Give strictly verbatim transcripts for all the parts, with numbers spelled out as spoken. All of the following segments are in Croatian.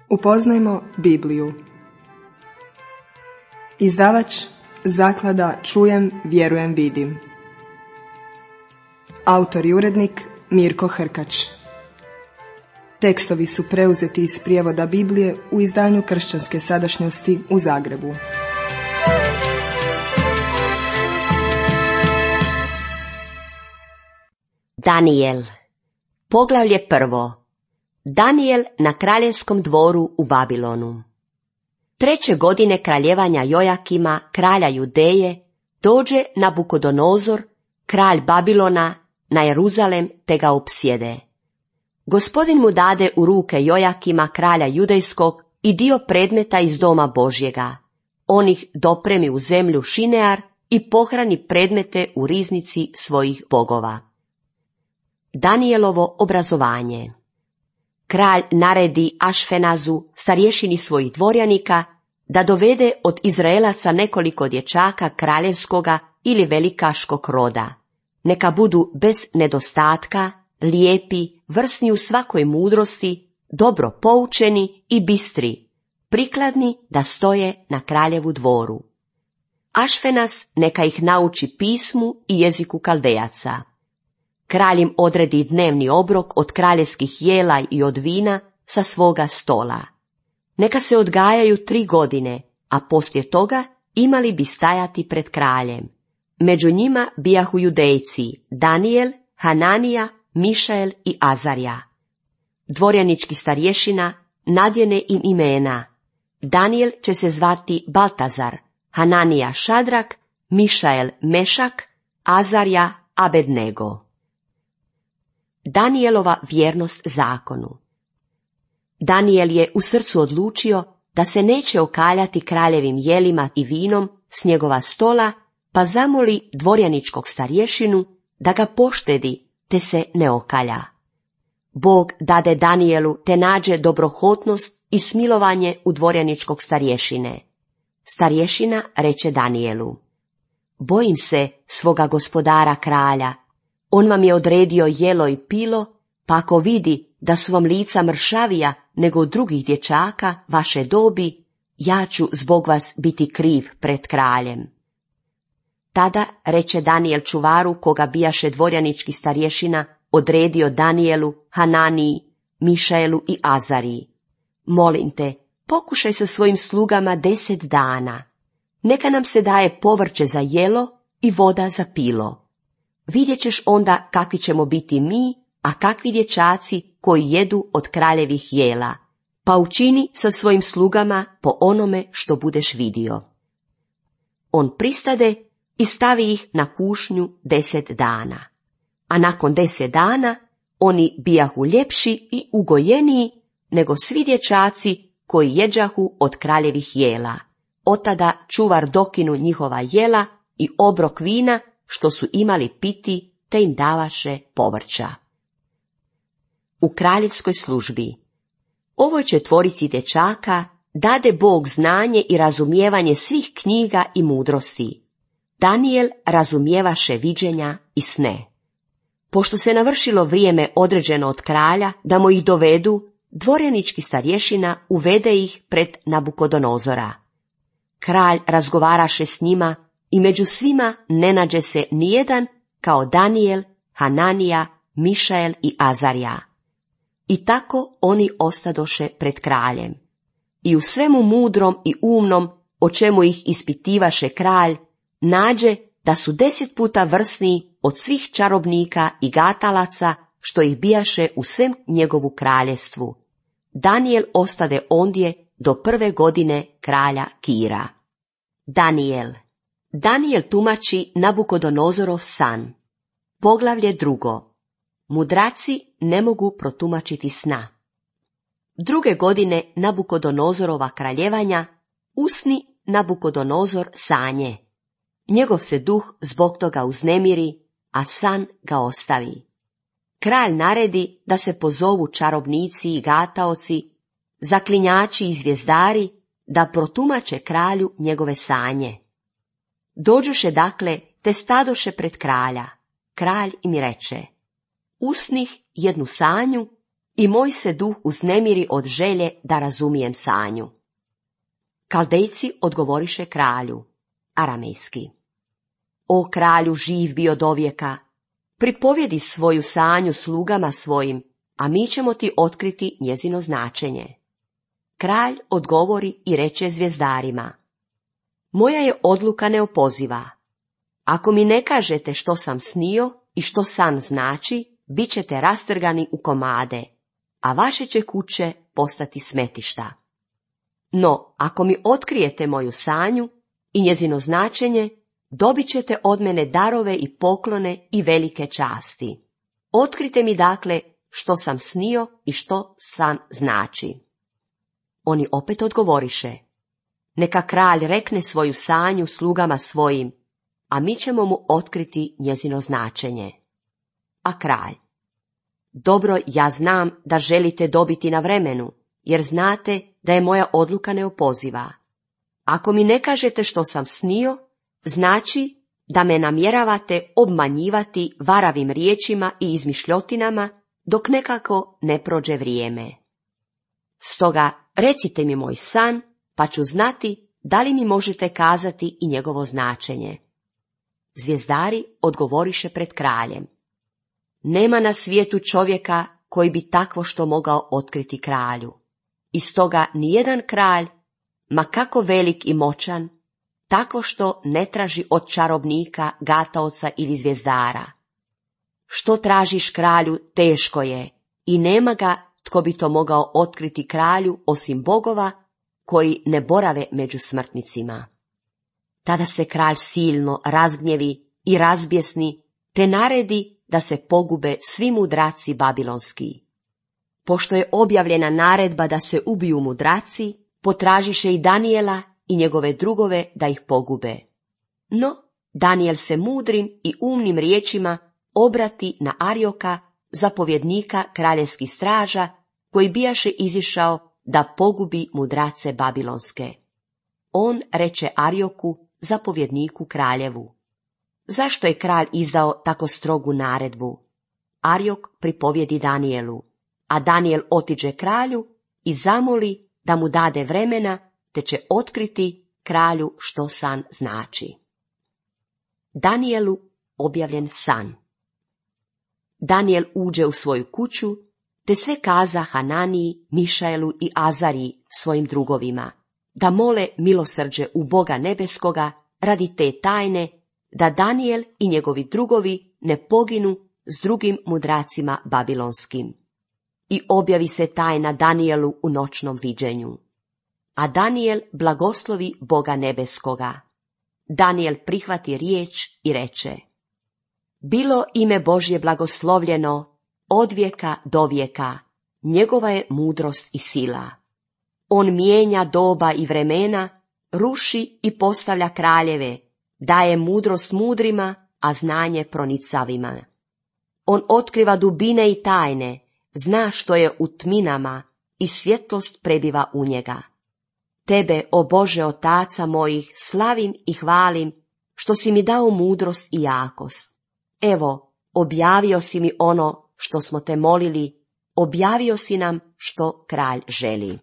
Upoznajmo Bibliju. Izdavač Zaklada Čujem, vjerujem, vidim. Autor i urednik Mirko Hrkač. Tekstovi su preuzeti iz prijevoda Biblije u izdanju Kršćanske sadašnjosti u Zagrebu. Danijel. Poglavlje prvo. Danijel na kraljevskom dvoru u Babilonu. Treće godine kraljevanja Jojakima, kralja Judeje, dođe Nabukodonozor, kralj Babilona, na Jeruzalem te ga opsjede. Gospodin mu dade u ruke Jojakima, kralja Judejskog, i dio predmeta iz doma Božjega. On ih dopremi u zemlju Šinear i pohrani predmete u riznici svojih bogova. Danijelovo obrazovanje. Kralj naredi Ašfenazu, starješini svojih dvorjanika, da dovede od Izraelaca nekoliko dječaka kraljevskoga ili velikaškog roda. Neka budu bez nedostatka, lijepi, vrsni u svakoj mudrosti, dobro poučeni i bistri, prikladni da stoje na kraljevu dvoru. Ašfenas neka ih nauči pismu i jeziku Kaldejaca. Kralj im odredi dnevni obrok od kraljevskih jela i od vina sa svoga stola. Neka se odgajaju tri godine, a poslije toga imali bi stajati pred kraljem. Među njima bijahu Judejci Danijel, Hananija, Mišael i Azarja. Dvorjanički starješina nadjene im imena. Danijel će se zvati Baltazar, Hananija Šadrak, Mišael Mešak, Azarja Abednego. Danijelova vjernost zakonu. Danijel je u srcu odlučio da se neće okaljati kraljevim jelima i vinom s njegova stola, pa zamoli dvorjaničkog starješinu da ga poštedi te se ne okalja. Bog dade Danijelu te nađe dobrohotnost i smilovanje u dvorjaničkog starješine. Starješina reče Danijelu: bojim se svoga gospodara kralja. On vam je odredio jelo i pilo, pa ako vidi da su vam lica mršavija nego od drugih dječaka vaše dobi, ja ću zbog vas biti kriv pred kraljem. Tada reče Danijel čuvaru, koga bijaše dvorjanički starješina odredio Danijelu, Hananiji, Mišaelu i Azariji: molim te, pokušaj sa svojim slugama deset dana. Neka nam se daje povrće za jelo i voda za pilo. Vidjet ćeš onda kakvi ćemo biti mi, a kakvi dječaci koji jedu od kraljevih jela, pa učini sa svojim slugama po onome što budeš vidio. On pristade i stavi ih na kušnju deset dana. A nakon deset dana oni bijahu ljepši i ugojeniji nego svi dječaci koji jeđahu od kraljevih jela. Otada čuvar dokinu njihova jela i obrok vina što su imali piti, te im davaše povrća. U kraljevskoj službi. Ovoj četvorici dječaka dade Bog znanje i razumijevanje svih knjiga i mudrosti. Danijel razumijevaše viđenja i sne. Pošto se navršilo vrijeme određeno od kralja da mu ih dovedu, dvorjanički starješina uvede ih pred Nabukodonozora. Kralj razgovaraše s njima i među svima ne nađe se nijedan kao Danijel, Hananija, Mišael i Azarja. I tako oni ostadoše pred kraljem. I u svemu mudrom i umnom, o čemu ih ispitivaše kralj, nađe da su deset puta vrsniji od svih čarobnika i gatalaca što ih bijaše u svem njegovu kraljestvu. Danijel ostade ondje do prve godine kralja Kira. Danijel. Danijel tumači Nabukodonozorov san. Poglavlje drugo. Mudraci ne mogu protumačiti sna. Druge godine Nabukodonozorova kraljevanja usni Nabukodonozor sanje. Njegov se duh zbog toga uznemiri, a san ga ostavi. Kralj naredi da se pozovu čarobnici i gataoci, zaklinjači i zvijezdari, da protumače kralju njegove sanje. Dođoše dakle, te stadoše pred kralja. Kralj im reče: usnih jednu sanju i moj se duh uznemiri od želje da razumijem sanju. Kaldejci odgovoriše kralju, aramejski. O kralju živ bio dovijeka, pripovjedi svoju sanju slugama svojim, a mi ćemo ti otkriti njezino značenje. Kralj odgovori i reče zvijezdarima, moja je odluka neopoziva. Ako mi ne kažete što sam snio i što san znači, bit ćete rastrgani u komade, a vaše će kuće postati smetišta. No, ako mi otkrijete moju sanju i njezino značenje, dobit ćete od mene darove i poklone i velike časti. Otkrite mi dakle što sam snio i što san znači. Oni opet odgovoriše, neka kralj rekne svoju sanju slugama svojim, a mi ćemo mu otkriti njezino značenje. A kralj, dobro, ja znam da želite dobiti na vremenu, jer znate da je moja odluka neopoziva. Ako mi ne kažete što sam snio, znači da me namjeravate obmanjivati varavim riječima i izmišljotinama dok nekako ne prođe vrijeme. Stoga recite mi moj san, pa ću znati da li mi možete kazati i njegovo značenje. Zvijezdari odgovoriše pred kraljem, nema na svijetu čovjeka koji bi takvo što mogao otkriti kralju. I stoga nijedan kralj, ma kako velik i moćan, tako što ne traži od čarobnika, gataoca ili zvijezdara. Što tražiš kralju, teško je, i nema ga tko bi to mogao otkriti kralju osim bogova koji ne borave među smrtnicima. Tada se kralj silno razgnjevi i razbjesni, te naredi da se pogube svi mudraci babilonski. Pošto je objavljena naredba da se ubiju mudraci, potražiše i Danijela i njegove drugove da ih pogube. No, Danijel se mudrim i umnim riječima obrati na Arioka, zapovjednika kraljevskih straža, koji bijaše izišao da pogubi mudrace babilonske. On reče Arioku, zapovjedniku kraljevu, zašto je kralj izdao tako strogu naredbu? Ariok pripovjedi Danijelu, a Danijel otiđe kralju i zamoli da mu dade vremena, te će otkriti kralju što san znači. Danijelu objavljen san. Danijel uđe u svoju kuću, te sve kaza Hananiji, Mišaelu i Azariji svojim drugovima, da mole milosrđe u Boga nebeskoga radi te tajne, da Danijel i njegovi drugovi ne poginu s drugim mudracima babilonskim. I objavi se tajna Danijelu u noćnom viđenju. A Danijel blagoslovi Boga nebeskoga. Danijel prihvati riječ i reče, bilo ime Božje blagoslovljeno od vijeka do vijeka, njegova je mudrost i sila. On mijenja doba i vremena, ruši i postavlja kraljeve, daje mudrost mudrima, a znanje pronicavima. On otkriva dubine i tajne, zna što je u tminama i svjetlost prebiva u njega. Tebe, o Bože otaca mojih, slavim i hvalim, što si mi dao mudrost i jakost. Evo, objavio si mi ono što smo te molili, objavio si nam što kralj želi.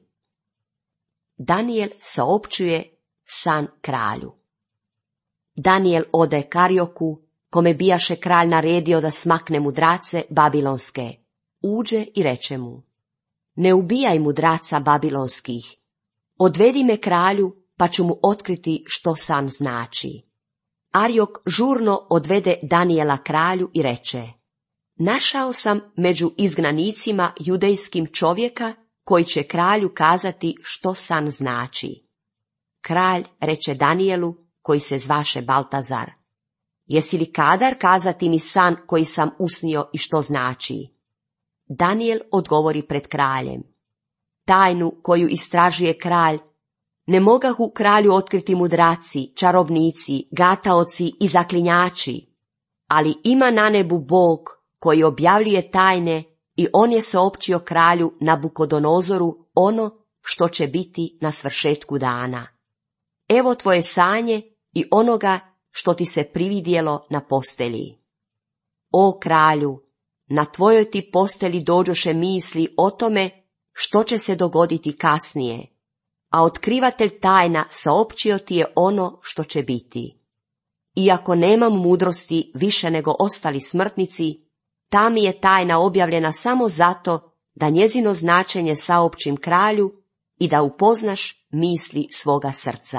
Danijel saopćuje san kralju. Danijel ode k Arioku, kome bijaše kralj naredio da smakne mudrace babilonske. Uđe i reče mu, ne ubijaj mudraca babilonskih, odvedi me kralju, pa ću mu otkriti što san znači. Ariok žurno odvede Danijela kralju i reče, našao sam među izgnanicima judejskim čovjeka koji će kralju kazati što san znači. Kralj reče Danijelu, koji se zvaše Baltazar, jesi li kadar kazati mi san koji sam usnio i što znači? Danijel odgovori pred kraljem, tajnu koju istražuje kralj, ne mogahu kralju otkriti mudraci, čarobnici, gataoci i zaklinjači, ali ima na nebu Bog koji objavljuje tajne i on je saopćio kralju Nabukodonozoru ono što će biti na svršetku dana. Evo tvoje sanje i onoga što ti se prividjelo na postelji. O kralju, na tvojoj ti postelji dođoše misli o tome što će se dogoditi kasnije, a otkrivatelj tajna saopćio ti je ono što će biti. Iako nemam mudrosti više nego ostali smrtnici, ta mi je tajna objavljena samo zato da njezino značenje saopćim kralju i da upoznaš misli svoga srca.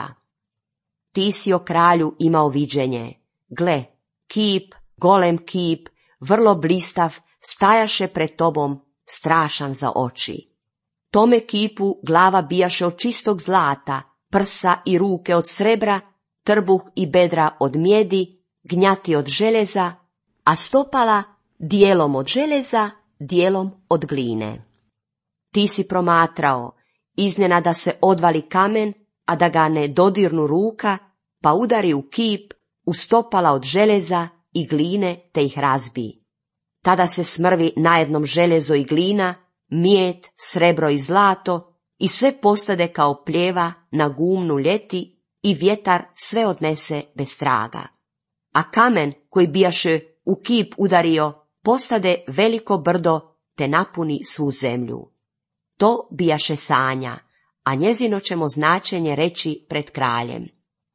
Ti si o kralju imao viđenje. Gle, kip, golem kip, vrlo blistav, stajaše pred tobom, strašan za oči. Tome kipu glava bijaše od čistog zlata, prsa i ruke od srebra, trbuh i bedra od mjedi, gnjati od željeza, a stopala dijelom od željeza, dijelom od gline. Ti si promatrao, iznenada se odvali kamen, a da ga ne dodirnu ruka, pa udari u kip, u stopala od željeza i gline te ih razbi. Tada se smrvi najednom željezo i glina, mijet, srebro i zlato i sve postade kao pljeva na gumnu ljeti i vjetar sve odnese bez traga. A kamen koji bijaše u kip udario postade veliko brdo te napuni svu zemlju. To bijaše sanja, a njezino ćemo značenje reći pred kraljem.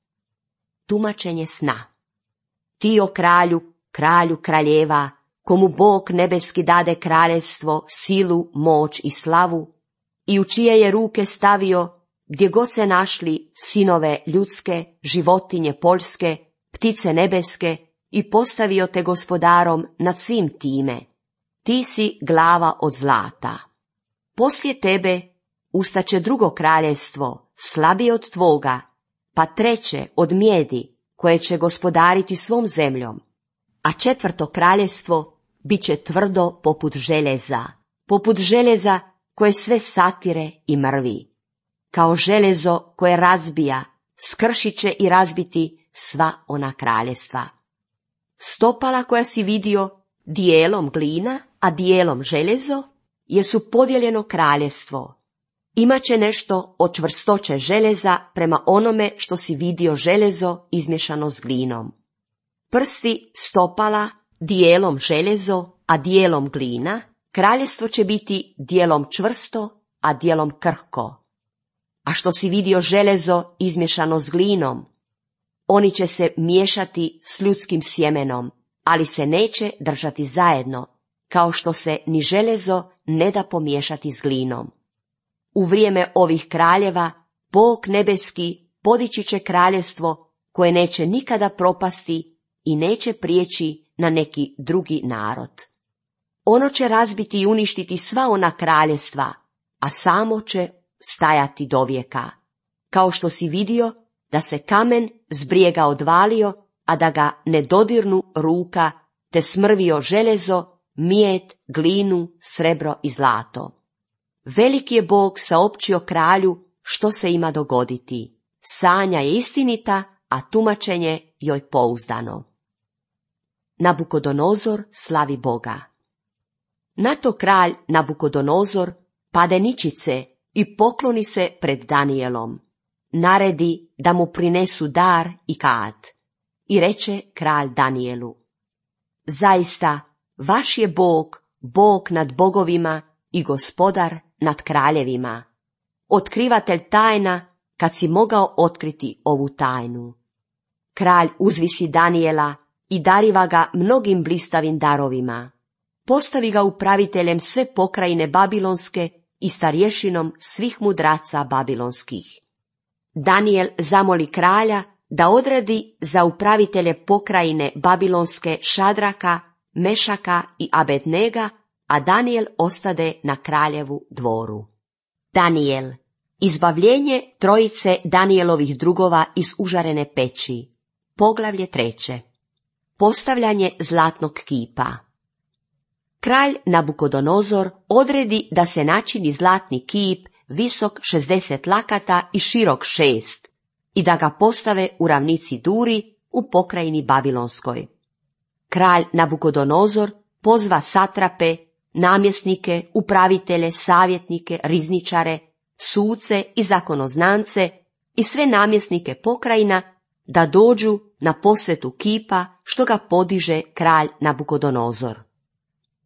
Tumačenje sna. Ti o kralju, kralju kraljeva, komu Bog nebeski dade kraljevstvo, silu, moć i slavu, i u čije je ruke stavio, gdje god se našli, sinove ljudske, životinje poljske, ptice nebeske, i postavio te gospodarom nad svim time. Ti si glava od zlata. Poslije tebe ustaće drugo kraljevstvo, slabije od tvoga, pa treće od mjedi, koje će gospodariti svom zemljom. A četvrto kraljevstvo bit će tvrdo poput željeza, poput željeza koje sve satire i mrvi. Kao željezo koje razbija, skršit će i razbiti sva ona kraljevstva. Stopala koja si vidio, dijelom glina, a dijelom željezo, jesu podijeljeno kraljevstvo. Imaće nešto od čvrstoće željeza prema onome što si vidio željezo izmješano s glinom. Prsti stopala, dijelom željezo, a dijelom glina, kraljevstvo će biti dijelom čvrsto, a dijelom krhko. A što si vidio željezo izmješano s glinom, oni će se miješati s ljudskim sjemenom, ali se neće držati zajedno, kao što se ni željezo ne da pomiješati s glinom. U vrijeme ovih kraljeva, Bog nebeski podići će kraljevstvo koje neće nikada propasti i neće prijeći na neki drugi narod. Ono će razbiti i uništiti sva ona kraljevstva, a samo će stajati dovijeka. Kao što si vidio da se kamen s brijega odvalio, a da ga ne dodirnu ruka, te smrvio željezo, mijet, glinu, srebro i zlato. Veliki je Bog saopćio kralju što se ima dogoditi. Sanja je istinita, a tumačenje joj pouzdano. Nabukodonozor slavi Boga. Na to kralj Nabukodonozor pade ničice i pokloni se pred Danijelom. Naredi da mu prinesu dar i kad. I reče kralj Danijelu: zaista, vaš je Bog, Bog nad bogovima i gospodar nad kraljevima, otkrivatelj tajna kad si mogao otkriti ovu tajnu. Kralj uzvisi Danijela i dariva ga mnogim blistavim darovima. Postavi ga upraviteljem sve pokrajine babilonske i starješinom svih mudraca babilonskih. Danijel zamoli kralja da odredi za upravitelje pokrajine babilonske Šadraka, Mešaka i Abednega, a Danijel ostade na kraljevu dvoru. Danijel, izbavljenje trojice Danijelovih drugova iz užarene peći. Poglavlje treće. Postavljanje zlatnog kipa. Kralj Nabukodonozor odredi da se načini zlatni kip visok šezdeset lakata i širok šest i da ga postave u ravnici Duri u pokrajini Babilonskoj. Kralj Nabukodonozor pozva satrape, namjesnike, upravitelje, savjetnike, rizničare, suce i zakonoznance i sve namjesnike pokrajina da dođu na posvetu kipa što ga podiže kralj Nabukodonozor.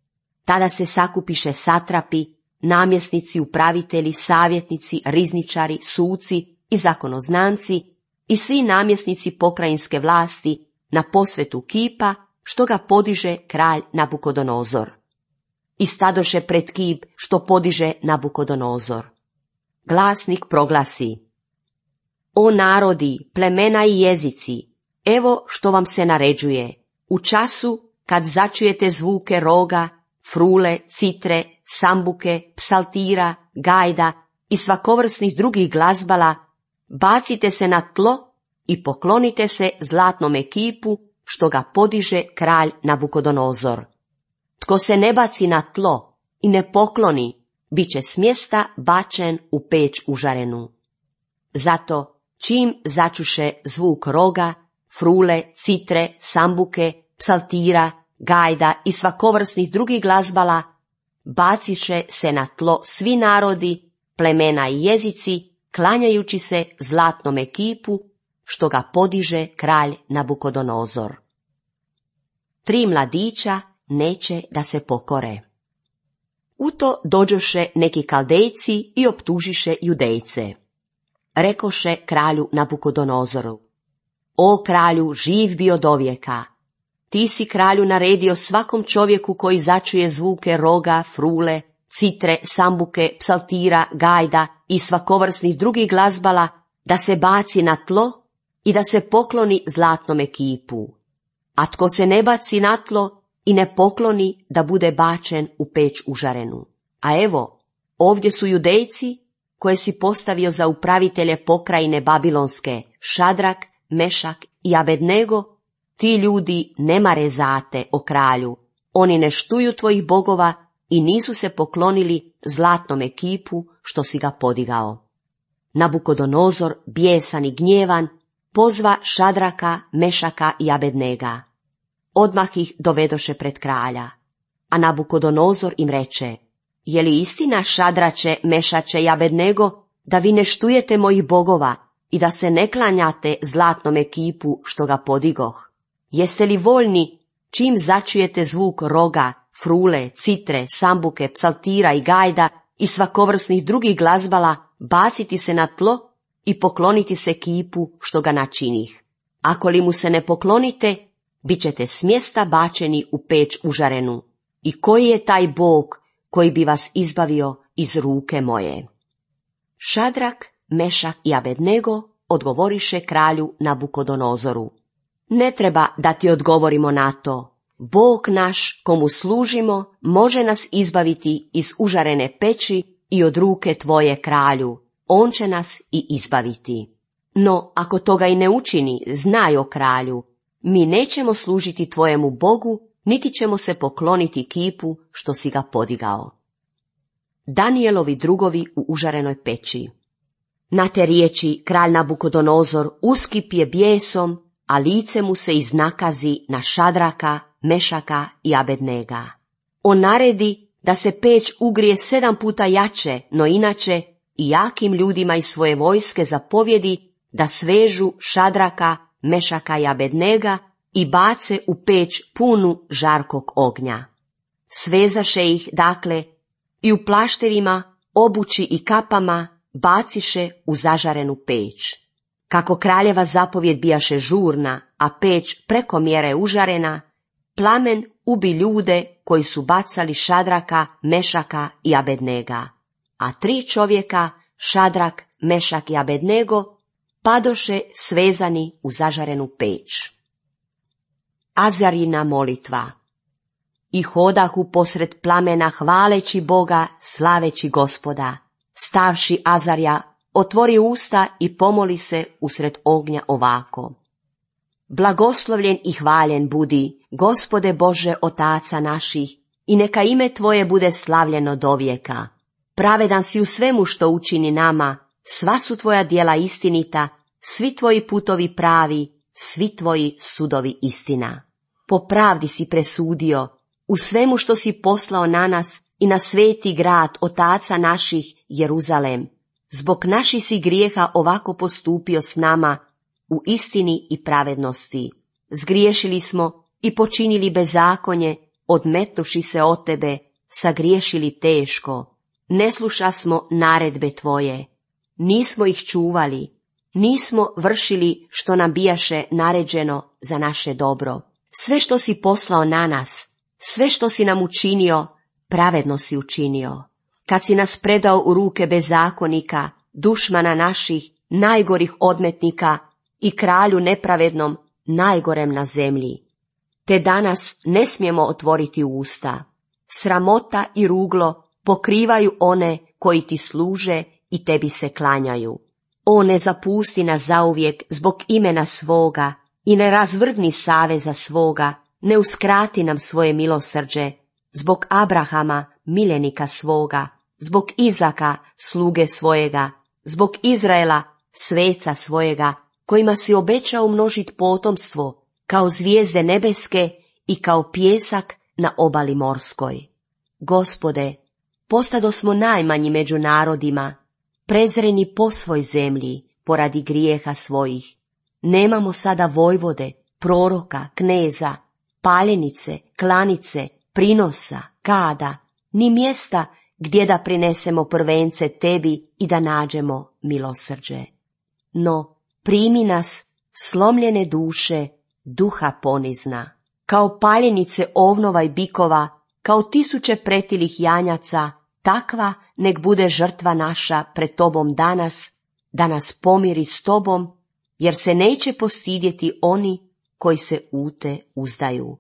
Tada se sakupiše satrapi, namjesnici, upravitelji, savjetnici, rizničari, suci i zakonoznanci i svi namjesnici pokrajinske vlasti na posvetu kipa što ga podiže kralj Nabukodonozor. I stadoše pred kip što podiže Nabukodonozor. Glasnik proglasi: O narodi, plemena i jezici, evo što vam se naređuje. U času kad začujete zvuke roga, frule, citre, sambuke, psaltira, gajda i svakovrsnih drugih glazbala, bacite se na tlo i poklonite se zlatnom kipu što ga podiže kralj Nabukodonozor. Tko se ne baci na tlo i ne pokloni, bit će s mjesta bačen u peć užarenu. Zato čim začuše zvuk roga, frule, citre, sambuke, psaltira, gajda i svakovrsnih drugih glazbala, baciše se na tlo svi narodi, plemena i jezici, klanjajući se zlatnome kipu što ga podiže kralj Nabukodonozor. Tri mladića neće da se pokore. U to dođoše neki kaldejci i optužiše judejce. Rekoše kralju Nabukodonozoru: O kralju, živ bio dovijeka, ti si kralju naredio svakom čovjeku koji začuje zvuke roga, frule, citre, sambuke, psaltira, gajda i svakovrsnih drugih glazbala da se baci na tlo i da se pokloni zlatnome kipu. A tko se ne baci na tlo i ne pokloni, da bude bačen u peć užarenu. A evo, ovdje su judejci koje si postavio za upravitelje pokrajine Babilonske, Šadrak, Mešak i Abednego. Ti ljudi ne mare zate, o kralju, oni ne štuju tvojih bogova i nisu se poklonili zlatnome kipu što si ga podigao. Nabukodonozor, bijesan i gnjevan, pozva Šadraka, Mešaka i Abednega. Odmah ih dovedoše pred kralja, a Nabukodonozor im reče: Je li istina, Šadrače, Mešače i Abednego, da vi ne štujete mojih bogova i da se ne klanjate zlatnome kipu što ga podigoh? Jeste li voljni, čim začujete zvuk roga, frule, citre, sambuke, psaltira i gajda i svakovrsnih drugih glazbala, baciti se na tlo i pokloniti se kipu što ga načinih? Ako li mu se ne poklonite, bit ćete s mjesta bačeni u peć užarenu. I koji je taj Bog koji bi vas izbavio iz ruke moje? Šadrak, Mešak i Abednego odgovoriše kralju Nabukodonozoru: Ne treba da ti odgovorimo na to. Bog naš, komu služimo, može nas izbaviti iz užarene peći i od ruke tvoje, kralju. On će nas i izbaviti. No, ako toga i ne učini, znaj, o kralju, mi nećemo služiti tvojemu Bogu, niti ćemo se pokloniti kipu što si ga podigao. Danijelovi drugovi u užarenoj peći. Na te riječi kralj Nabukodonozor uskipje bijesom, a lice mu se iznakazi na Šadraka, Mešaka i Abednega. On naredi da se peć ugrije sedam puta jače, no inače i jakim ljudima iz svoje vojske zapovjedi da svežu Šadraka, Mešaka i Abednega i bace u peć punu žarkog ognja. Svezaše ih, dakle, i u plaštevima, obući i kapama baciše u zažarenu peć. Kako kraljeva zapovjed bijaše žurna, a peć preko mjere užarena, plamen ubi ljude koji su bacali Šadraka, Mešaka i Abednega, a tri čovjeka, Šadrak, Mešak i Abednego, padoše svezani u zažarenu peć. Azarina molitva. I hodahu posred plamena hvaleći Boga, slaveći Gospoda. Stavši Azarja, otvori usta i pomoli se usred ognja ovako: Blagoslovljen i hvaljen budi, Gospode Bože otaca naših, i neka ime tvoje bude slavljeno dovijeka. Pravedan si u svemu što učini nama, sva su tvoja djela istinita, svi tvoji putovi pravi, svi tvoji sudovi istina. Po pravdi si presudio, u svemu što si poslao na nas i na sveti grad otaca naših, Jeruzalem. Zbog naših si grijeha ovako postupio s nama, u istini i pravednosti. Zgriješili smo i počinili bezakonje, odmetnuši se od tebe sagriješili teško, ne sluša smo naredbe tvoje, nismo ih čuvali, nismo vršili što nam bijaše naređeno za naše dobro. Sve što si poslao na nas, sve što si nam učinio, pravedno si učinio. Kad si nas predao u ruke bezakonika, dušmana naših, najgorih odmetnika i kralju nepravednom, najgorem na zemlji. Te danas ne smijemo otvoriti usta. Sramota i ruglo pokrivaju one koji ti služe i tebi se klanjaju. O, ne zapusti nas zauvijek zbog imena svoga i ne razvrgni saveza svoga, ne uskrati nam svoje milosrđe, zbog Abrahama, miljenika svoga, zbog Izaka, sluge svojega, zbog Izraela, sveca svojega, kojima si obećao množit potomstvo, kao zvijezde nebeske i kao pjesak na obali morskoj. Gospode, postado smo najmanji među narodima, prezreni po svoj zemlji, poradi grijeha svojih. Nemamo sada vojvode, proroka, kneza, paljenice, klanice, prinosa, kada, ni mjesta gdje da prinesemo prvence tebi i da nađemo milosrđe. No, primi nas, slomljene duše, duha ponizna, kao paljenice ovnova i bikova, kao tisuće pretilih janjaca, takva nek bude žrtva naša pred tobom danas, da nas pomiri s tobom, jer se neće postidjeti oni koji se u te uzdaju.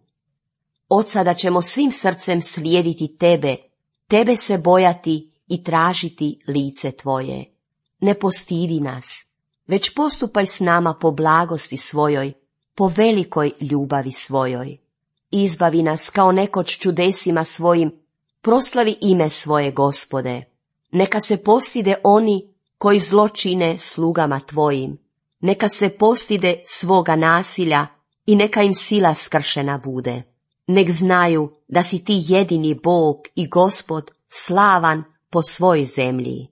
Od sada ćemo svim srcem slijediti tebe, tebe se bojati i tražiti lice tvoje. Ne postidi nas, već postupaj s nama po blagosti svojoj, po velikoj ljubavi svojoj. Izbavi nas kao nekoć čudesima svojim, proslavi ime svoje, Gospode. Neka se postide oni koji zlo čine slugama tvojim. Neka se postide svoga nasilja i neka im sila skršena bude. Nek znaju da si ti jedini Bog i Gospod, slavan po svojoj zemlji.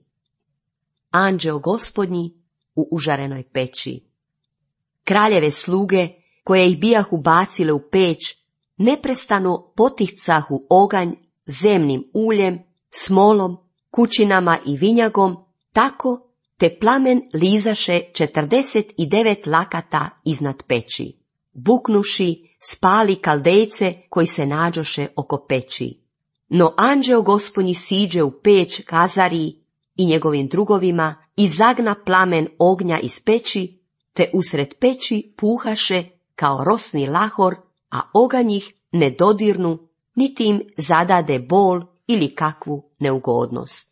Anđeo Gospodnji u užarenoj peći. Kraljeve sluge, koje ih bijahu bacile u peć, neprestano potihcahu oganj zemnim uljem, smolom, kućinama i vinjagom, tako te plamen lizaše četrdeset i devet lakata iznad peći. Buknuši, spali kaldejce koji se nađoše oko peći. No anđeo Gospodnji siđe u peć Kazariji i njegovim drugovima i zagna plamen ognja iz peći, te usred peći puhaše kao rosni lahor, a oganj ih ne dodirnu, niti im zadade bol ili kakvu neugodnost.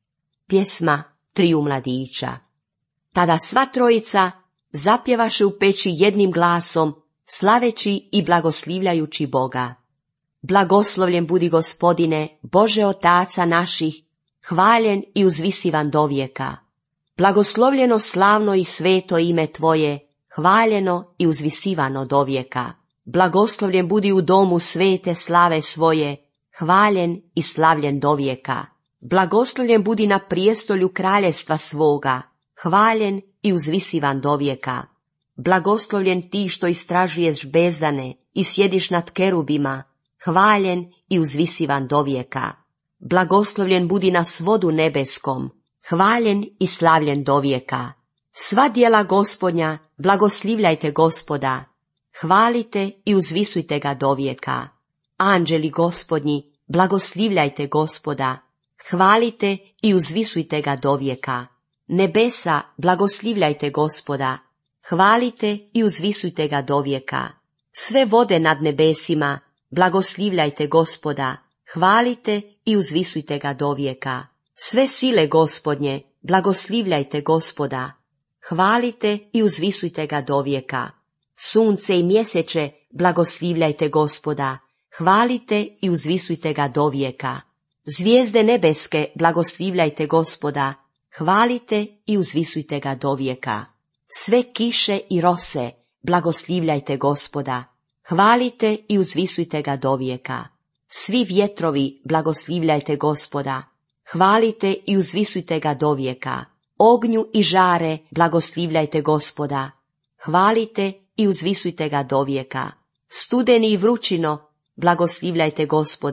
Pjesma triju mladića. Tada sva trojica zapjevaše u peći jednim glasom, slaveći i blagoslivljajući Boga. Blagoslovljen budi Gospodine, Bože Otaca naših, hvaljen i uzvisivan dovijeka. Blagoslovljeno slavno i sveto ime Tvoje, hvaljeno i uzvisivano dovijeka. Blagoslovljen budi u domu svete slave svoje, hvaljen i slavljen dovijeka. Blagoslovljen budi na prijestolju kraljestva svoga, hvaljen i uzvisivan dovijeka. Blagoslovljen ti što istražuješ bezdane i sjediš nad kerubima, hvaljen i uzvisivan dovijeka. Blagoslovljen budi na svodu nebeskom, hvaljen i slavljen dovijeka. Sva djela Gospodnja, blagoslivljajte Gospoda, hvalite i uzvisujte ga dovijeka. Anđeli Gospodnji, blagoslivljajte Gospoda, hvalite i uzvisujte ga dovijeka. Nebesa, blagoslivljajte Gospoda, hvalite i uzvisujte ga dovijeka. Sve vode nad nebesima, blagoslivljajte Gospoda, hvalite i uzvisujte ga dovijeka. Sve sile Gospodnje, blagoslivljajte Gospoda, hvalite i uzvisujte ga dovijeka. Sunce i mjeseče, blagoslivljajte Gospoda, hvalite i uzvisujte ga dovijeka. Zvijezde nebeske, blagoslivljajte Gospoda, hvalite i uzvisujte ga dovijeka. Sve kiše i rose, blagoslivljajte Gospoda, hvalite i uzvisujte ga dovijeka. Svi vjetrovi, blagoslivljajte Gospoda, hvalite i uzvisujte ga dovijeka. Ognju i žare, blagoslivljajte Gospoda, hvalite i uzvisujte ga dovijeka. Studeni i vrućino, blagoslivljajte Gospoda,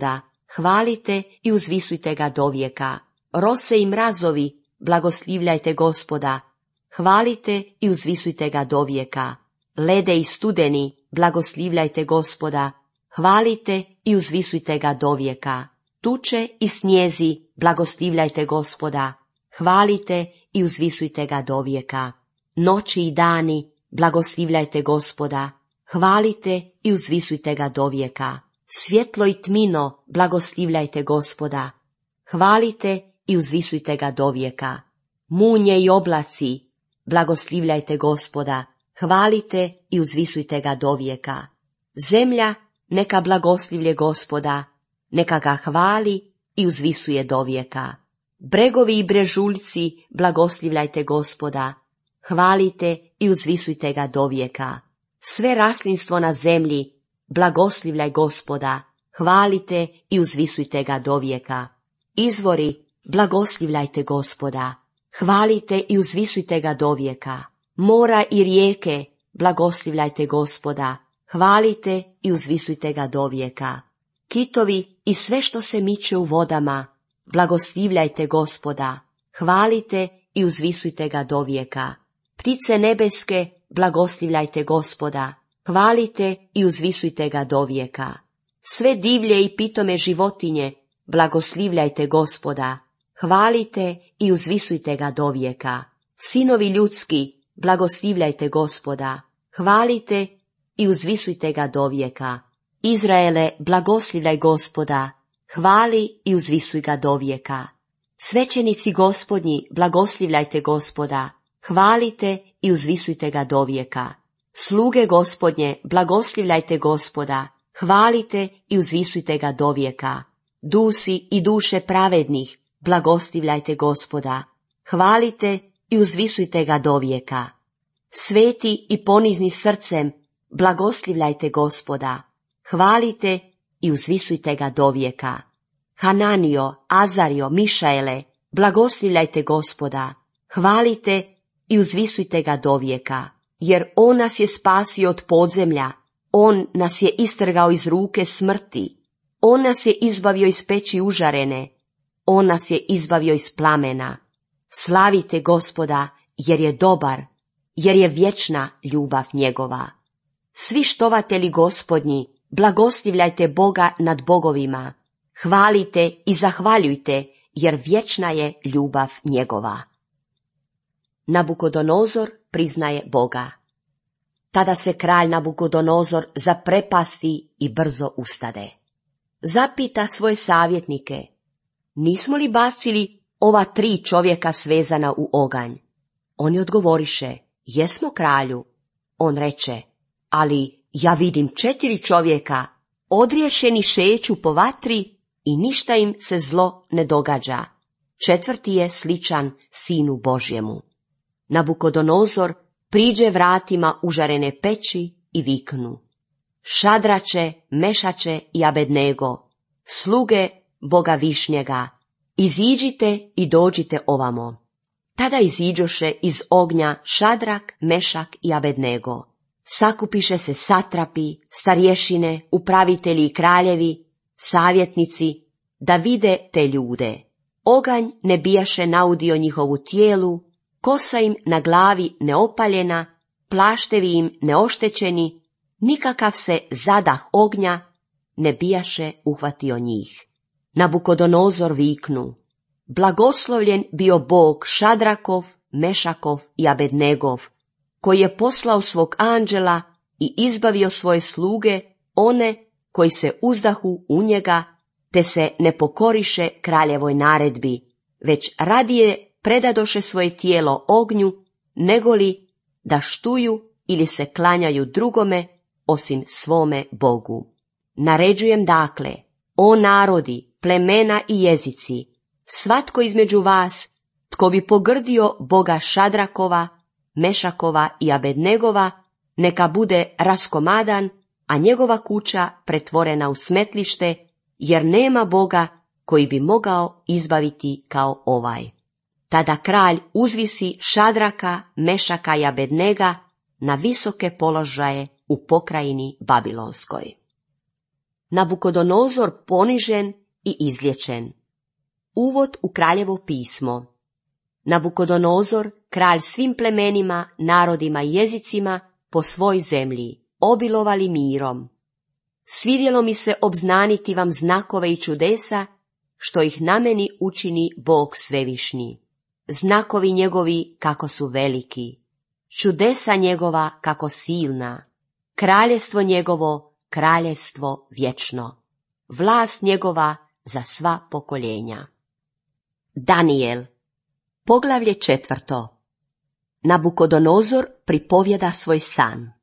hvalite i uzvisujte ga dovijeka. Rose i mrazovi, blagoslivljajte Gospoda, hvalite i uzvisujte ga dovijeka. Lede i studeni, blagoslivljajte Gospoda, hvalite i uzvisujte ga dovijeka. Tuče i snijezi, blagoslivljajte Gospoda, hvalite i uzvisujte ga dovijeka. Noći i dani, blagoslivljajte Gospoda, hvalite i uzvisujte ga dovijeka. Svjetlo i tmino, blagoslivljajte Gospoda, hvalite i uzvisujte ga dovijeka. Munje i oblaci, blagoslivljajte Gospoda, hvalite i uzvisujte ga dovijeka. Zemlja neka blagoslivlje Gospoda, neka ga hvali i uzvisuje dovijeka. Bregovi i brežuljci, blagoslivljajte Gospoda, hvalite i uzvisujte ga dovijeka. Sve raslinstvo na zemlji, blagoslivljaj Gospoda, hvalite i uzvisujte ga dovijeka. Izvori, blagoslivljajte Gospoda, hvalite i uzvisujte ga dovijeka. Mora i rijeke, blagoslivljajte Gospoda, hvalite i uzvisujte ga dovijeka. Kitovi i sve što se miče u vodama, blagoslivljajte Gospoda, hvalite i uzvisujte ga dovijeka. Ptice nebeske, blagoslivljajte Gospoda, hvalite i uzvisujte ga dovijeka. Sve divlje i pitome životinje, blagoslivljajte Gospoda, hvalite i uzvisujte ga dovijeka. Sinovi ljudski, blagoslivljajte Gospoda, hvalite i uzvisujte ga dovijeka. Izraele, blagoslivljaj Gospoda, hvali i uzvisuj ga dovijeka. Svećenici Gospodnji, blagoslivljajte Gospoda, hvalite i uzvisujte ga dovijeka. Sluge Gospodnje, blagoslivljajte Gospoda, hvalite i uzvisujte ga dovijeka. Dusi i duše pravednih, blagoslivljajte Gospoda, hvalite i uzvisujte ga dovijeka. Sveti i ponizni srcem, blagoslivljajte Gospoda, hvalite i uzvisujte ga dovijeka. Hananio, Azario, Mišaele, blagoslivljajte Gospoda, hvalite i uzvisujte ga dovijeka, jer on nas je spasio od podzemlja, on nas je istrgao iz ruke smrti, on nas je izbavio iz peći užarene, on nas je izbavio iz plamena. Slavite Gospoda, jer je dobar, jer je vječna ljubav njegova. Svi štovatelji Gospodnji, blagoslivljajte Boga nad bogovima, hvalite i zahvaljujte, jer vječna je ljubav njegova. Nabukodonozor priznaje Boga. Tada se kralj Nabukodonozor zaprepasti i brzo ustade. Zapita svoje savjetnike, nismo li bacili ova tri čovjeka svezana u oganj? Oni odgovoriše, jesmo kralju. On reče, ali ja vidim četiri čovjeka, odriješeni šeću po vatri i ništa im se zlo ne događa. Četvrti je sličan Sinu Božjemu. Nabukodonozor priđe vratima užarene peći i viknu, Šadrače, Mešače i Abednego, sluge Boga Višnjega, iziđite i dođite ovamo. Tada iziđoše iz ognja Šadrak, Mešak i Abednego. Sakupiše se satrapi, starješine, upravitelji i kraljevi, savjetnici, da vide te ljude. Oganj ne bijaše naudio njihovu tijelu, kosa im na glavi neopaljena, plaštevi im neoštećeni, nikakav se zadah ognja ne bijaše uhvatio njih. Nabukodonozor viknu, blagoslovljen bio Bog Šadrakov, Mešakov i Abednegov, koji je poslao svog anđela i izbavio svoje sluge, one koji se uzdahu u njega, te se ne pokoriše kraljevoj naredbi, već radije predadoše svoje tijelo ognju, negoli da štuju ili se klanjaju drugome osim svome Bogu. Naređujem dakle, o narodi, plemena i jezici, svatko između vas, tko bi pogrdio Boga Šadrakova, Mešakova i Abednegova, neka bude raskomadan, a njegova kuća pretvorena u smetlište, jer nema Boga koji bi mogao izbaviti kao ovaj. Tada kralj uzvisi Šadraka, Mešaka i Abednega na visoke položaje u pokrajini Babilonskoj. Nabukodonozor ponižen i izliječen. Uvod u kraljevo pismo. Nabukodonozor, kralj svim plemenima, narodima i jezicima, po svoj zemlji, obilovali mirom. Svidjelo mi se obznaniti vam znakove i čudesa, što ih na meni učini Bog svevišnji. Znakovi njegovi kako su veliki, čudesa njegova kako silna, kraljestvo njegovo, kraljestvo vječno, vlast njegova za sva pokoljenja. Danijel, poglavlje četvrto. Nabukodonozor pripovjeda svoj san.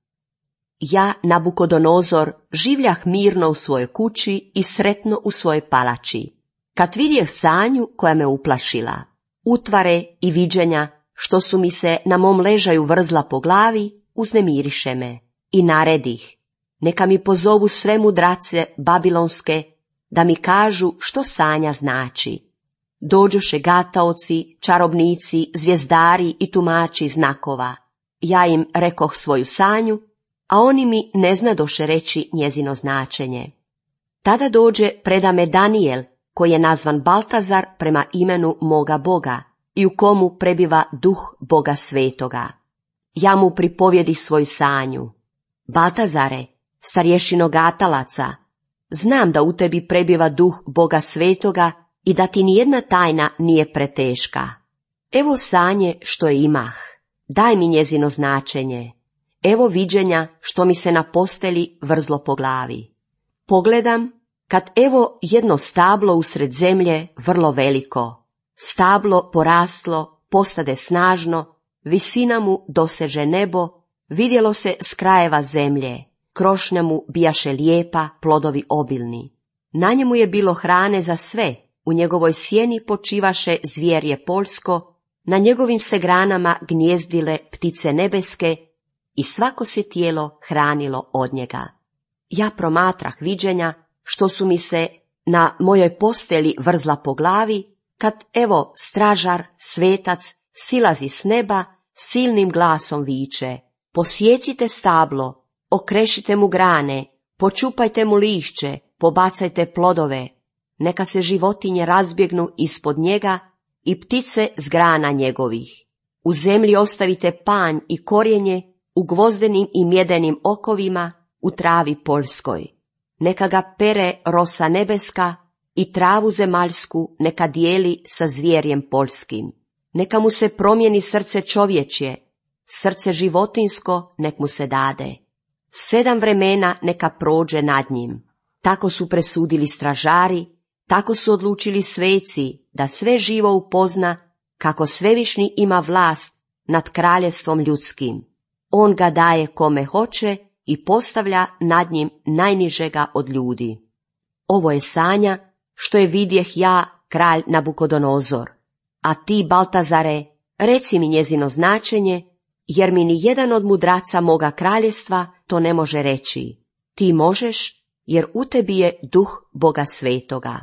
Ja, Nabukodonozor, življah mirno u svojoj kući i sretno u svojoj palači, kad vidjeh sanju koja me uplašila, utvare i viđenja, što su mi se na mom ležaju vrzla po glavi, uznemiriše me, i naredih, neka mi pozovu sve mudrace babilonske, da mi kažu što sanja znači. Dođoše gataoci, čarobnici, zvijezdari i tumači znakova. Ja im rekoh svoju sanju, a oni mi ne znadoše reći njezino značenje. Tada dođe preda me Danijel, koji je nazvan Baltazar prema imenu moga Boga i u komu prebiva duh Boga svetoga. Ja mu pripovjedi svoju sanju. Baltazare, starješino gatalaca, znam da u tebi prebiva duh Boga svetoga i da ti nijedna tajna nije preteška. Evo sanje što je imah, daj mi njezino značenje. Evo viđenja što mi se na posteli vrzlo po glavi. Pogledam, kad evo jedno stablo usred zemlje vrlo veliko. Stablo poraslo, postade snažno, visina mu doseže nebo, vidjelo se s krajeva zemlje, krošnja mu bijaše lijepa, plodovi obilni. Na njemu je bilo hrane za sve, u njegovoj sjeni počivaše zvjerje poljsko, na njegovim se granama gnjezdile ptice nebeske i svako se tijelo hranilo od njega. Ja promatrah viđenja, što su mi se na mojoj posteli vrzla po glavi, kad evo stražar, svetac, silazi s neba, silnim glasom viče, posjecite stablo, okrešite mu grane, počupajte mu lišće, pobacajte plodove, neka se životinje razbjegnu ispod njega i ptice s grana njegovih. U zemlji ostavite panj i korijenje, u gvozdenim i mjedenim okovima, u travi poljskoj. Neka ga pere rosa nebeska i travu zemaljsku neka dijeli sa zvjerjem poljskim. Neka mu se promijeni srce čovječje, srce životinsko nek mu se dade. Sedam vremena neka prođe nad njim. Tako su presudili stražari, tako su odlučili sveci, da sve živo upozna kako svevišnji ima vlast nad kraljevstvom ljudskim. On ga daje kome hoće i postavlja nad njim najnižega od ljudi. Ovo je sanja što je vidjeh ja, kralj Nabukodonozor. A ti, Baltazare, reci mi njezino značenje, jer mi ni jedan od mudraca moga kraljevstva to ne može reći. Ti možeš, jer u tebi je duh Boga svetoga.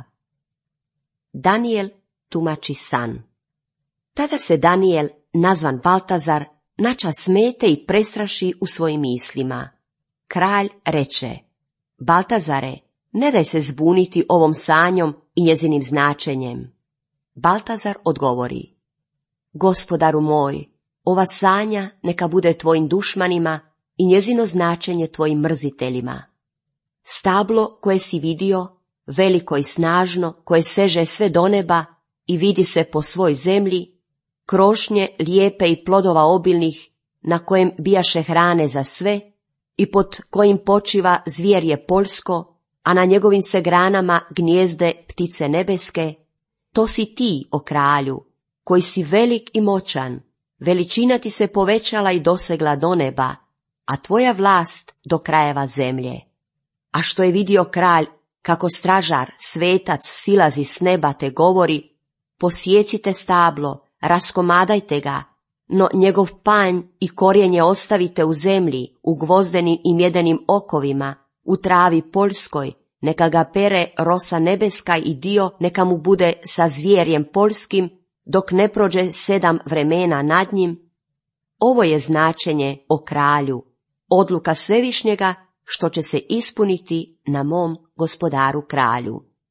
Danijel tumači san. Tada se Danijel, nazvan Baltazar, nača smete i prestraši u svojim mislima. Kralj reče, Baltazare, ne daj se zbuniti ovom sanjom i njezinim značenjem. Baltazar odgovori, Gospodaru moj, ova sanja neka bude tvojim dušmanima i njezino značenje tvojim mrziteljima. Stablo koje si vidio, veliko i snažno, koje seže sve do neba i vidi se po svoj zemlji, krošnje lijepe i plodova obilnih, na kojem bijaše hrane za sve i pod kojim počiva zvjerje poljsko, a na njegovim se granama gnjezde ptice nebeske, to si ti, o kralju, koji si velik i moćan, veličina ti se povećala i dosegla do neba, a tvoja vlast do krajeva zemlje. A što je vidio kralj, kako stražar, svetac, silazi s neba te govori, posjecite stablo, raskomadajte ga, no njegov panj i korijenje ostavite u zemlji, u gvozdenim i mjedenim okovima, u travi poljskoj, neka ga pere rosa nebeska i dio neka mu bude sa zvjerjem poljskim, dok ne prođe sedam vremena nad njim. Ovo je značenje, o kralju, odluka svevišnjega, što će se ispuniti na mom gospodaru kralju.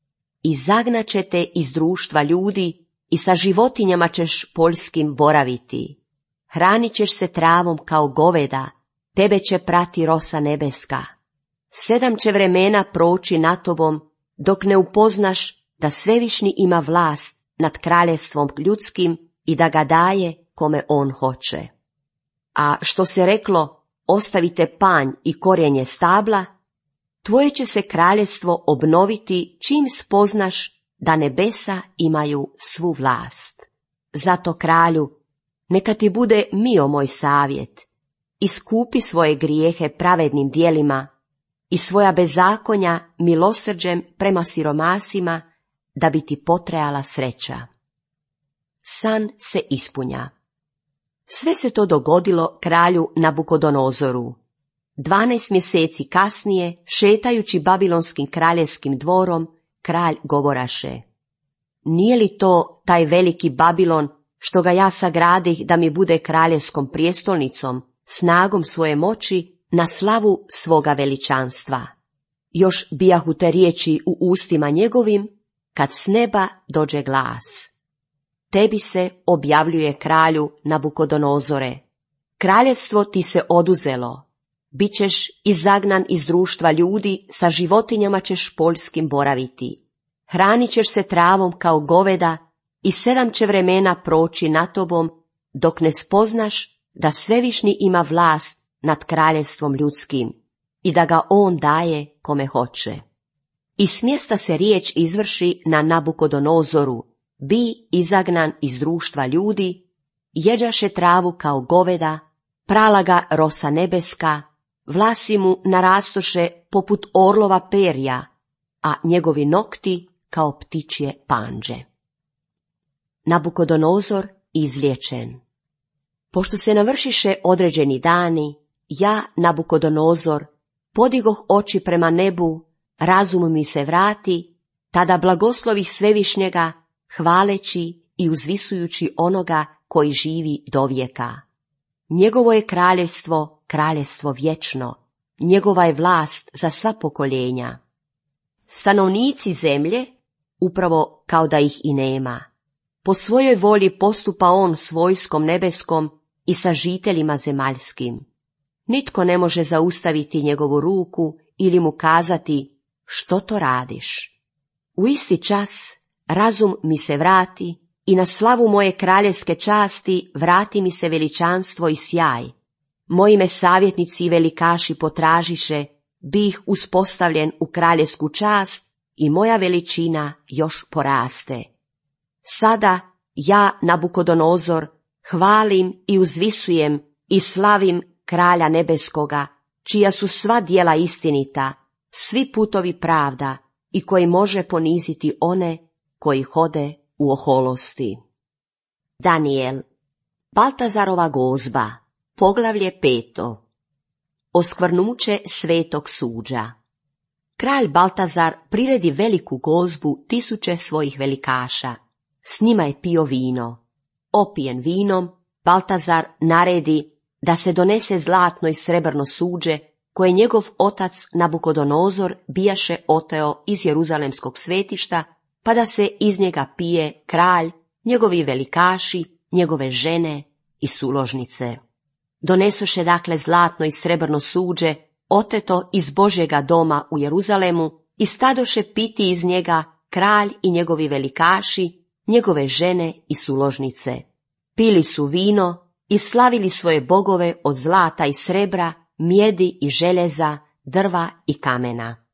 i zagnat te iz društva ljudi i sa životinjama ćeš poljskim boraviti. Hranit ćeš se travom kao goveda, tebe će prati rosa nebeska. Sedam će vremena proći na tobom, dok ne upoznaš da Svevišnji ima vlast nad kraljevstvom ljudskim i da ga daje kome on hoće. A što se reklo, ostavite panj i korjenje stabla, tvoje će se kraljevstvo obnoviti čim spoznaš da nebesa imaju svu vlast. Zato, kralju, neka ti bude mio moj savjet, iskupi svoje grijehe pravednim djelima i svoja bezakonja milosrđem prema siromasima, da bi ti potrajala sreća. San se ispunja. Sve se to dogodilo kralju Nabukodonozoru. Dvanaest mjeseci kasnije, šetajući babilonskim kraljevskim dvorom, kralj govoraše: nije li to taj veliki Babilon, što ga ja sagradih da mi bude kraljevskom prijestolnicom, snagom svoje moći, na slavu svoga veličanstva? Još bijahu te riječi u ustima njegovim, kad s neba dođe glas: tebi se objavljuje, kralju Nabukodonozore, kraljevstvo ti se oduzelo, bit ćeš izagnan iz društva ljudi, sa životinjama ćeš poljskim boraviti. Hranit ćeš se travom kao goveda i sedam će vremena proći na tobom, dok ne spoznaš da Svevišnji ima vlast nad kraljevstvom ljudskim i da ga on daje kome hoće. I s mjesta se riječ izvrši na Nabukodonozoru: bi izagnan iz društva ljudi, jeđaše travu kao goveda, prala ga rosa nebeska, vlasi mu narastoše poput orlova perja, a njegovi nokti kao ptičje panđe. Nabukodonozor izliječen. Pošto se navršiše određeni dani, ja, Nabukodonozor, podigoh oči prema nebu, razum mi se vrati, tada blagoslovih Svevišnjega, hvaleći i uzvisujući onoga koji živi dovijeka. Njegovo je kraljevstvo, kraljevstvo vječno, njegova je vlast za sva pokoljenja. Stanovnici zemlje, upravo kao da ih i nema, po svojoj volji postupa on s vojskom nebeskom i sa žiteljima zemaljskim. Nitko ne može zaustaviti njegovu ruku ili mu kazati: što to radiš? U isti čas razum mi se vrati i na slavu moje kraljevske časti vrati mi se veličanstvo i sjaj. Moji me savjetnici i velikaši potražiše, bih uspostavljen u kraljevsku čast i moja veličina još poraste. Sada ja, Nabukodonozor, hvalim i uzvisujem i slavim kralja nebeskoga, čija su sva djela istinita, svi putovi pravda i koji može poniziti one koji hode u oholosti. Danijel. Baltazarova gozba. Poglavlje peto. Oskvrnuće svetog suđa. Kralj Baltazar priredi veliku gozbu tisuće svojih velikaša. S njima je pio vino. Opijen vinom, Baltazar naredi da se donese zlatno i srebrno suđe, koje njegov otac Nabukodonozor bijaše oteo iz Jeruzalemskog svetišta, pa da se iz njega pije kralj, njegovi velikaši, njegove žene i suložnice. Donesoše dakle zlatno i srebrno suđe, oteto iz Božjega doma u Jeruzalemu, i stadoše piti iz njega kralj i njegovi velikaši, njegove žene i suložnice. Pili su vino i slavili svoje bogove od zlata i srebra, mjedi i željeza, drva i kamena.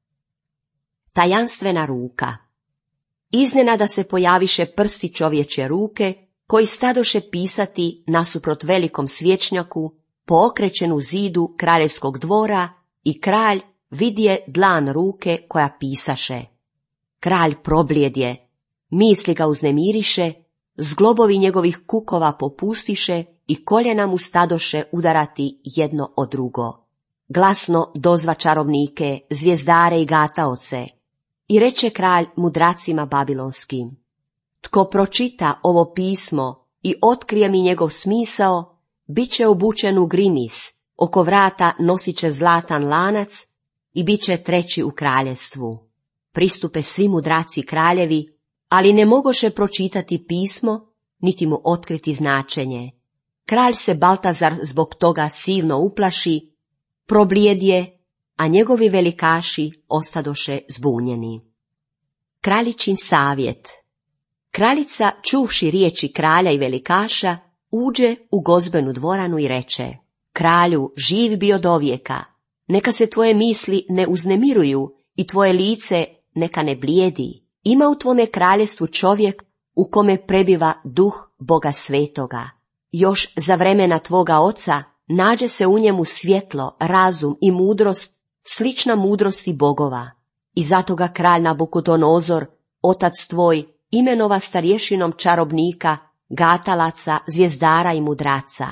Tajanstvena ruka. Iznenada se pojaviše prsti čovječje ruke, koji stadoše pisati nasuprot velikom svječnjaku, po okrećenu zidu kraljevskog dvora, i kralj vidje dlan ruke koja pisaše. Kralj problijedje, misli ga uznemiriše, zglobovi njegovih kukova popustiše i koljena mu stadoše udarati jedno od drugo. Glasno dozva čarovnike, zvijezdare i gataoce, i reče kralj mudracima babilonskim: tko pročita ovo pismo i otkrije mi njegov smisao, bit će obučen u grimis, oko vrata nosit će zlatan lanac i bit će treći u kraljevstvu. pristupe svi mudraci kraljevi, ali ne mogoše pročitati pismo, niti mu otkriti značenje. Kralj se Baltazar zbog toga silno uplaši, problijedje, a njegovi velikaši ostadoše zbunjeni. Kraljičin savjet. Kraljica, čuvši riječi kralja i velikaša, uđe u gozbenu dvoranu i reče: Kralju, živ bi od ovijeka, neka se tvoje misli ne uznemiruju i tvoje lice neka ne blijedi. Ima u tvome kraljestvu čovjek u kome prebiva duh Boga svetoga. Još za vremena tvoga oca nađe se u njemu svjetlo, razum i mudrost, slična mudrosti bogova. I zato ga kralj Nabukodonozor, otac tvoj, imenova starješinom čarobnika, gatalaca, zvijezdara i mudraca.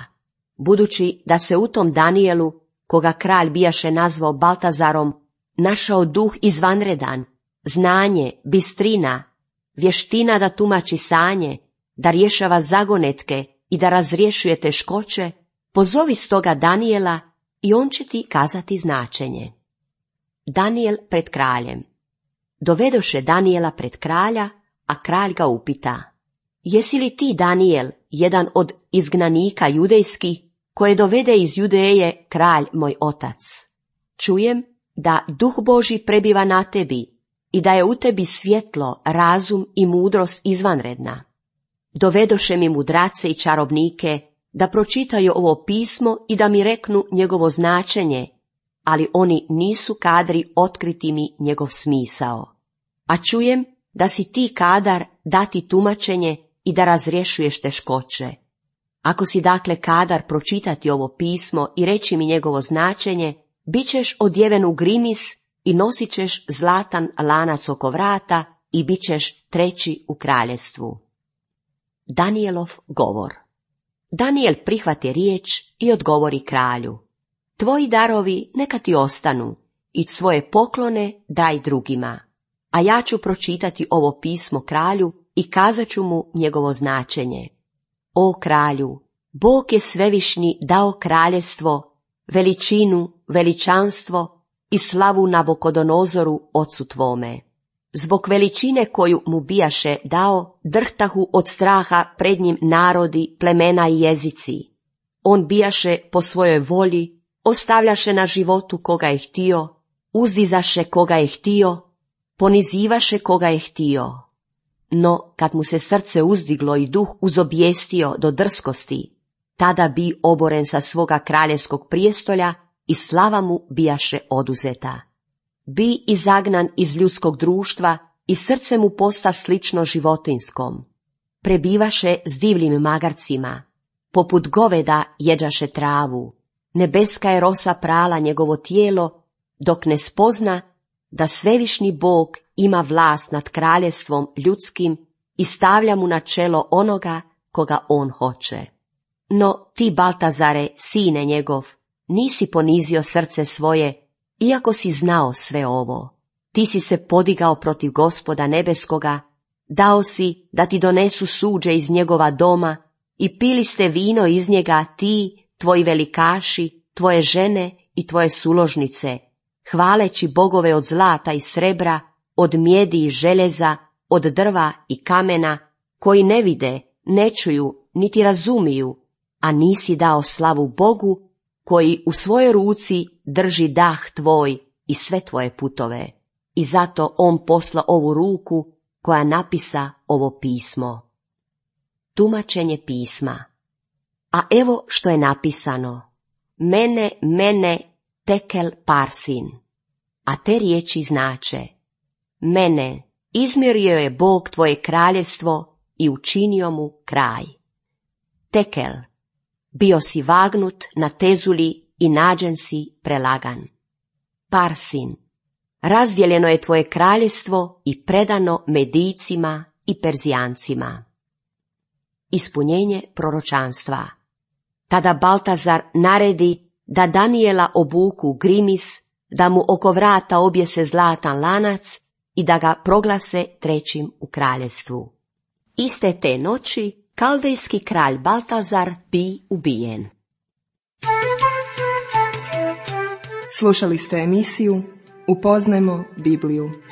Budući da se u tom Danijelu, koga kralj bijaše nazvao Baltazarom, našao duh izvanredan, znanje, bistrina, vještina da tumači sanje, da rješava zagonetke i da razrješuje teškoće, pozovi stoga Danijela i on će ti kazati značenje. Danijel pred kraljem. Dovedoše Danijela pred kralja, a kralj ga upita: Jesi li ti, Danijel, jedan od izgnanika judejskih, koje dovede iz Judeje kralj moj otac? Čujem da duh Božji prebiva na tebi i da je u tebi svjetlo, razum i mudrost izvanredna. Dovedoše mi mudrace i čarobnike da pročitaju ovo pismo i da mi reknu njegovo značenje, ali oni nisu kadri otkriti mi njegov smisao. A čujem da si ti kadar dati tumačenje i da razrješuješ teškoće. Ako si dakle kadar pročitati ovo pismo i reći mi njegovo značenje, bit ćeš odjeven u grimis i nosit ćeš zlatan lanac oko vrata i bit ćeš treći u kraljestvu. Danijelov govor. Danijel prihvati riječ i odgovori kralju: Tvoji darovi neka ti ostanu i svoje poklone daj drugima, a ja ću pročitati ovo pismo kralju i kazat ću mu njegovo značenje. O kralju, Bog je svevišnji dao kraljestvo, veličinu, veličanstvo i slavu Nabukodonozoru ocu tvome. Zbog veličine koju mu bijaše dao, drhtahu od straha pred njim narodi, plemena i jezici. On bijaše po svojoj volji, ostavljaše na životu koga je htio, uzdizaše koga je htio, ponizivaše koga je htio. No, kad mu se srce uzdiglo i duh uzobjestio do drskosti, tada bi oboren sa svoga kraljevskog prijestolja i slava mu bijaše oduzeta. Bi izagnan iz ljudskog društva i srce mu posta slično životinskom. Prebivaše s divljim magarcima, poput goveda jeđaše travu, nebeska je rosa prala njegovo tijelo, dok ne spozna da svevišnji Bog ima vlast nad kraljevstvom ljudskim i stavlja mu na čelo onoga koga on hoće. No ti, Baltazare, sine njegov, nisi ponizio srce svoje, iako si znao sve ovo. Ti si se podigao protiv Gospoda nebeskoga, dao si da ti donesu suđe iz njegova doma i pili ste vino iz njega ti, tvoji velikaši, tvoje žene i tvoje suložnice, hvaleći bogove od zlata i srebra, od mjedi i željeza, od drva i kamena, koji ne vide, ne čuju, niti razumiju, a nisi dao slavu Bogu, koji u svojoj ruci drži dah tvoj i sve tvoje putove. I zato on posla ovu ruku koja napisa ovo pismo. Tumačenje pisma. A evo što je napisano: Mene, mene, tekel parsin. A te riječi znače: Mene, izmjerio je Bog tvoje kraljevstvo i učinio mu kraj. Tekel, bio si vagnut na tezuli i nađen si prelagan. Parsin, razdijeljeno je tvoje kraljevstvo i predano Medijcima i Perzijancima. Ispunjenje proročanstva. Tada Baltazar naredi da Danijela obuku grimis, da mu oko vrata objese zlatan lanac i da ga proglase trećim u kraljevstvu. Iste te noći kaldejski kralj Baltazar bi ubijen. Slušali ste emisiju Upoznajmo Bibliju.